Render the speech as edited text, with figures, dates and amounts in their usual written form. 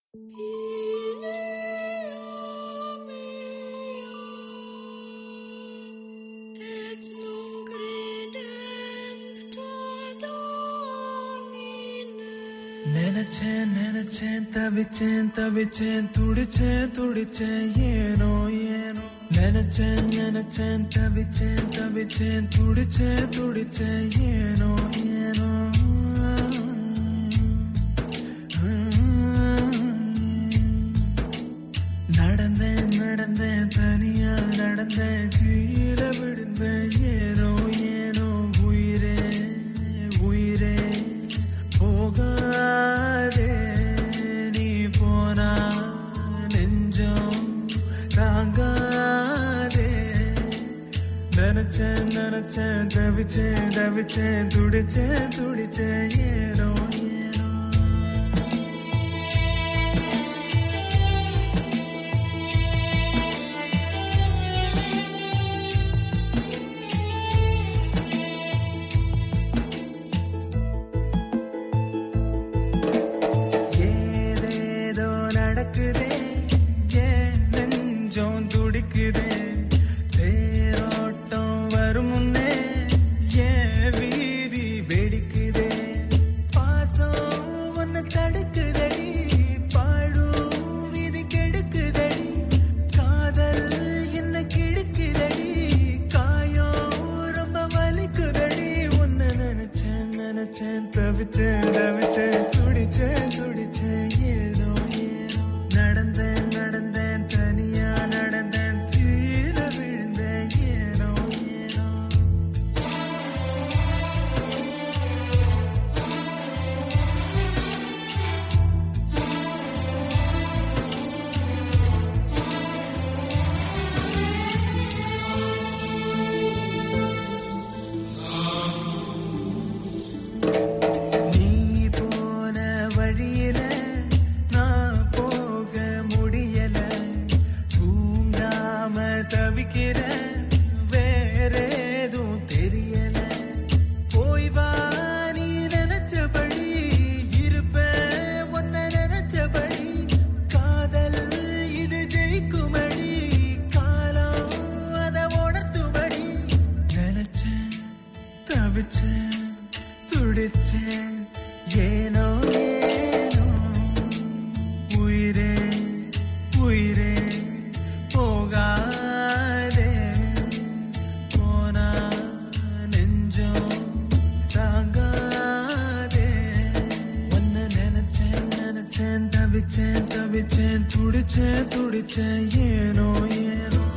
நினைச்சேன் தவிச்சேன் துடிச்சேன் ஏனோ நினைச்சேன் தவிச்சேன் துடிச்சேன் ஏனோ நடந்தேன் தனியா நடந்தேன் கீழே விழுந்தேன் ஏனோ உயிரே போகாதே நீ போனா நெஞ்சம் தாங்காதே நினைச்சேன் தவிச்சேன் துடிச்சேன் ஏனோ நெஞ்சம் துடிக்குதே தேரோட்டம் வரும் முன்னே ஏன் வீதி வெடிக்குதே பாசம் ஒன்னு தடுக்குதடி பாழும் வீதி கெடுக்குதடி காதல் என்ன கிழக்குதடி காயம் ரொம்ப வலிக்குதடி உன்னை நினைச்சேன் தவிச்சேன் துடிச்சேன் ஏனோ நடந்தேன் தனியா நடந்தேன் கீழே விழுந்தேன் ஏனோ நீ போன வழியில தவிக்கிற வேறேதும் தெரியல போய் வா நீ நினைச்சபடி இருப்ப உன்னை நினைச்சபடி காதல் இது ஜெயிக்குமடி காலம் அதை உணர்த்துமடி நினைச்சேன் தவிச்சேன் துடிச்சேன் ஏனோ உயிரே போகா தவிச்சேன் துடிச்சேன் ஏனோ